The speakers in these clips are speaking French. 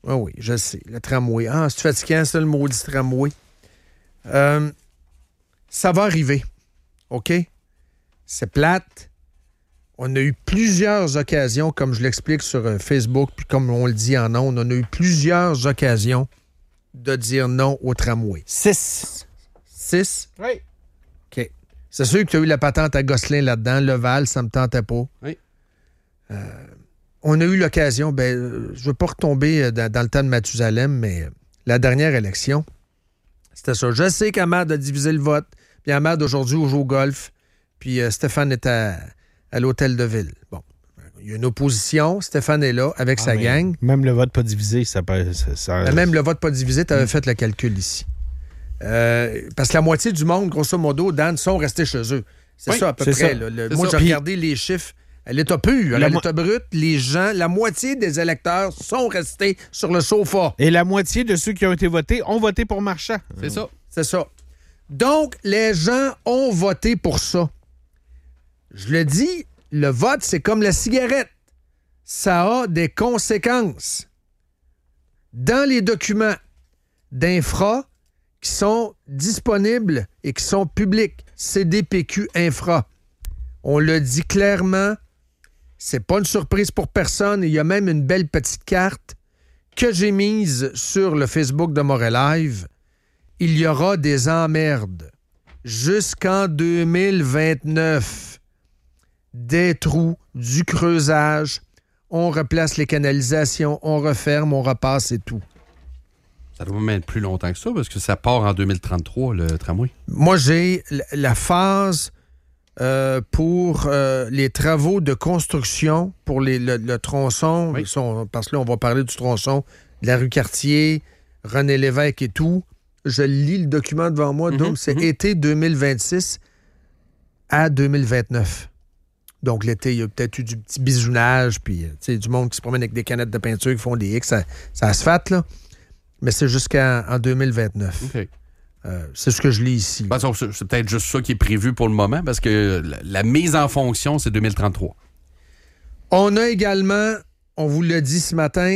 Ah oui, je sais. Le tramway. Ah, c'est fatigant, ça, le maudit tramway. Ça va arriver. OK? C'est plate. On a eu plusieurs occasions, comme je l'explique sur Facebook, puis comme on le dit en ondes, on a eu plusieurs occasions de dire non au tramway. 6? Oui. OK. C'est sûr que tu as eu la patente à Gosselin là-dedans. Leval, ça me tentait pas. Oui. On a eu l'occasion, je veux pas retomber dans le temps de Mathusalem, mais la dernière élection, c'était ça. Je sais qu'Ahmad a divisé le vote, puis Ahmad, aujourd'hui, joue au golf, puis Stéphane est à l'hôtel de ville. Bon, il y a une opposition, Stéphane est là avec sa gang. Même le vote pas divisé, ça peut... Même le vote pas divisé, tu avais fait le calcul ici. Parce que la moitié du monde, grosso modo, Dan, sont restés chez eux. C'est ça à peu près. Moi, j'ai regardé les chiffres. À l'état pur, à l'état brut, les gens, la moitié des électeurs sont restés sur le sofa. Et la moitié de ceux qui ont été votés ont voté pour Marchand. C'est ça. C'est ça. Donc, les gens ont voté pour ça. Je le dis, le vote, c'est comme la cigarette. Ça a des conséquences. Dans les documents d'infra qui sont disponibles et qui sont publics, CDPQ Infra, on le dit clairement, c'est pas une surprise pour personne. Il y a même une belle petite carte que j'ai mise sur le Facebook de Montréal Live. Il y aura des emmerdes jusqu'en 2029. Des trous, du creusage, on replace les canalisations, on referme, on repasse et tout. Ça doit même être plus longtemps que ça, parce que ça part en 2033, le tramway. Moi, j'ai la phase pour les travaux de construction pour le tronçon, oui. Parce que là, on va parler du tronçon de la rue Cartier, René Lévesque et tout. Je lis le document devant moi, donc c'est été 2026 à 2029. Donc, l'été, il y a peut-être eu du petit bisounage, puis du monde qui se promène avec des canettes de peinture, qui font des X, ça asphalte, là. Mais c'est jusqu'en 2029. OK. C'est ce que je lis ici. Ben, c'est peut-être juste ça qui est prévu pour le moment, parce que la mise en fonction, c'est 2033. On a également, on vous l'a dit ce matin,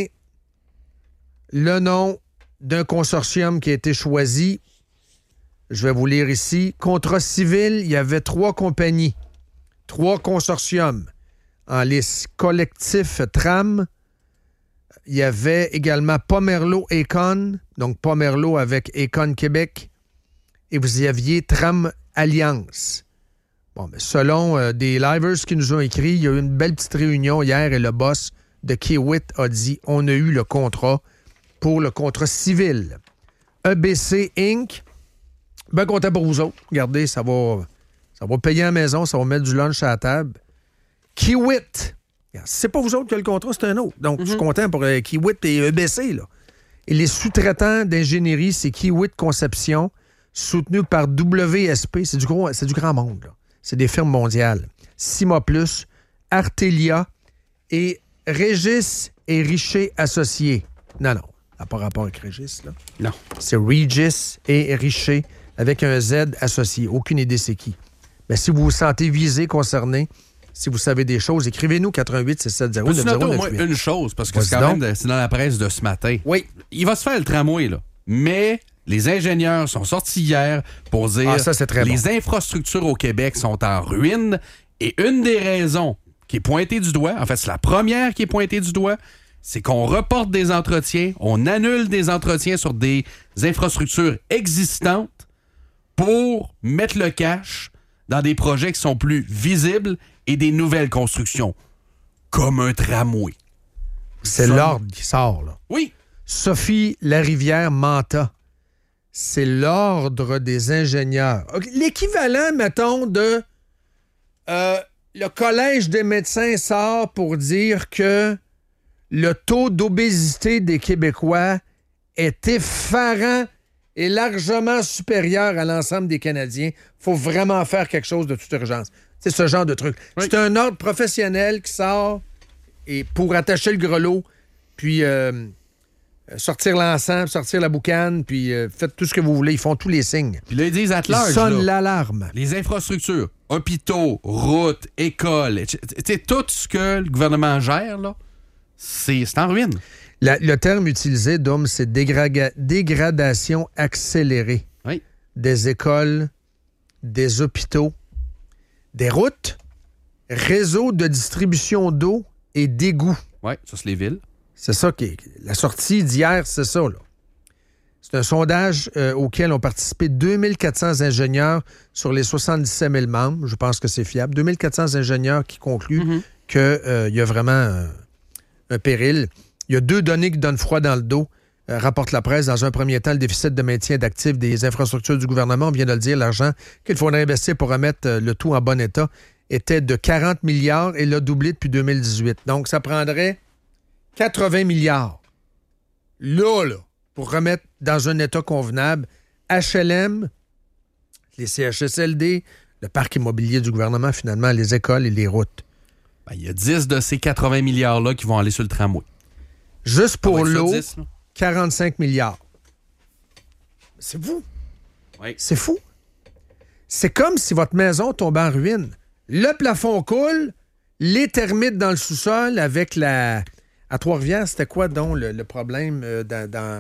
le nom d'un consortium qui a été choisi. Je vais vous lire ici. Contrat civil, il y avait 3 compagnies, 3 consortiums en lice. Collectif Tram, il y avait également Pomerleau-Econ, donc Pomerleau avec Econ Québec, et vous y aviez Tram Alliance. Bon, mais selon des livers qui nous ont écrit, il y a eu une belle petite réunion hier et le boss de Kiewit a dit on a eu le contrat pour le contrat civil. EBC Inc., ben content pour vous autres. Regardez, ça va payer à la maison, ça va mettre du lunch à la table. Kiewit, c'est pas vous autres qui avez le contrat, c'est un autre. Donc, je suis content pour Kiewit et EBC, là. Et les sous-traitants d'ingénierie, c'est Kiewit Conception, soutenu par WSP. C'est du grand monde, là. C'est des firmes mondiales. Cima Plus, Artelia et Régis et Richer Associés. Non, ça n'a pas rapport avec Régis, là. Non. C'est Régis et Richer avec un Z associé. Aucune idée c'est qui. Mais si vous vous sentez visé, concerné, si vous savez des choses, écrivez-nous 88-670-9098. Peux-tu noter au moins une chose, parce que c'est quand même c'est dans la presse de ce matin. Oui. Il va se faire le tramway, là. Mais les ingénieurs sont sortis hier pour dire ça, c'est très les bon. infrastructures au Québec sont en ruine. Et une des raisons qui est pointée du doigt, en fait, c'est la première qui est pointée du doigt, c'est qu'on reporte des entretiens, on annule des entretiens sur des infrastructures existantes pour mettre le cash dans des projets qui sont plus visibles et des nouvelles constructions, comme un tramway. C'est l'ordre qui sort, là. Oui. Sophie Larivière-Manta. C'est l'ordre des ingénieurs. L'équivalent, mettons, de... le Collège des médecins sort pour dire que le taux d'obésité des Québécois est effarant et largement supérieur à l'ensemble des Canadiens. Il faut vraiment faire quelque chose de toute urgence. C'est ce genre de truc. Oui. C'est un ordre professionnel qui sort et pour attacher le grelot, puis sortir l'encens, sortir la boucane, puis faites tout ce que vous voulez. Ils font tous les signes. Puis là, ils disent at large, ils sonnent l'alarme. Les infrastructures, hôpitaux, routes, écoles, tout ce que le gouvernement gère, là, c'est en ruine. Le terme utilisé, Dom, c'est dégradation accélérée Oui. des écoles, des hôpitaux, des routes, réseaux de distribution d'eau et d'égouts. Oui, ça, c'est les villes. C'est ça qui est... La sortie d'hier, c'est ça, là. C'est un sondage auquel ont participé 2400 ingénieurs sur les 77 000 membres. Je pense que c'est fiable. 2400 ingénieurs qui concluent qu'il y a vraiment un péril. Il y a 2 données qui donnent froid dans le dos, rapporte la presse. Dans un premier temps, le déficit de maintien d'actifs des infrastructures du gouvernement, on vient de le dire, l'argent qu'il faudrait investir pour remettre le tout en bon état était de 40 milliards et l'a doublé depuis 2018. Donc, ça prendrait 80 milliards. Là, pour remettre dans un état convenable HLM, les CHSLD, le parc immobilier du gouvernement, finalement, les écoles et les routes. Ben, il y a 10 de ces 80 milliards-là qui vont aller sur le tramway. Juste pour l'eau, 10, 45 milliards. C'est fou. Oui. C'est fou. C'est comme si votre maison tombait en ruine. Le plafond coule, les termites dans le sous-sol avec la... À Trois-Rivières, c'était quoi donc le problème dans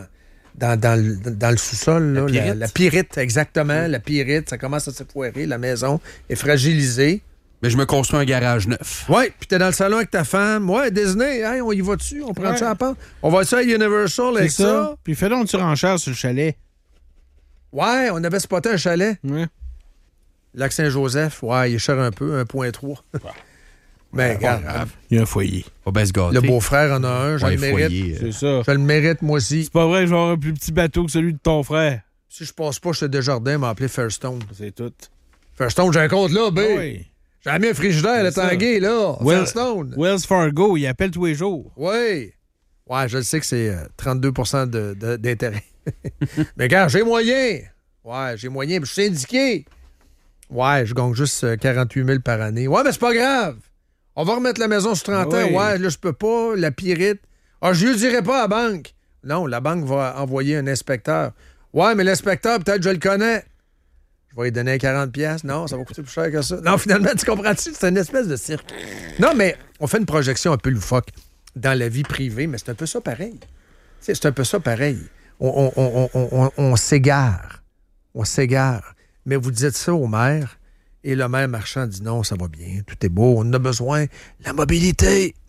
le sous-sol? Là, la pyrite, exactement. Oui. La pyrite, ça commence à s'effoirer. La maison est fragilisée. Mais je me construis un garage neuf. Oui, puis t'es dans le salon avec ta femme. Ouais, Disney, hey, on y va dessus, on prend ça à part. On va ça à Universal avec ça. Puis fais donc une surenchère sur le chalet. Ouais, on avait spoté un chalet. Ouais. Lac-Saint-Joseph, ouais, il est cher un peu, 1,3. Mais regarde, il y a un foyer. Faut bien se gâter. Le beau-frère en a un, je le mérite. Foyer, c'est ça. Je le mérite, moi aussi. C'est pas vrai que je vais avoir un plus petit bateau que celui de ton frère. Si je passe pas chez Desjardins, m'a appelé Fairstone. C'est tout. Fairstone, j'ai un compte là, B. Oui. J'ai mis un frigidaire, le tanguay, là. Fairstone. Wells Fargo, il appelle tous les jours. Oui. Ouais, je le sais que c'est 32 d'intérêt. Mais gars, j'ai moyen. Ouais, j'ai moyen. Je suis syndiqué. Ouais, je gagne juste 48 000 par année. Ouais, mais c'est pas grave. On va remettre la maison sur 30 ans. Ouais, là, je peux pas. La pyrite. Ah, je lui dirai pas à la banque. Non, la banque va envoyer un inspecteur. Ouais, mais l'inspecteur, peut-être je le connais. Je vais lui donner 40$. Non, ça va coûter plus cher que ça. Non, finalement, tu comprends-tu? C'est une espèce de cirque. Non, mais on fait une projection un peu loufoque dans la vie privée, mais c'est un peu ça pareil. C'est un peu ça pareil. On s'égare. On s'égare. Mais vous dites ça au maire, et le maire marchand dit non, ça va bien, tout est beau, on a besoin. La mobilité.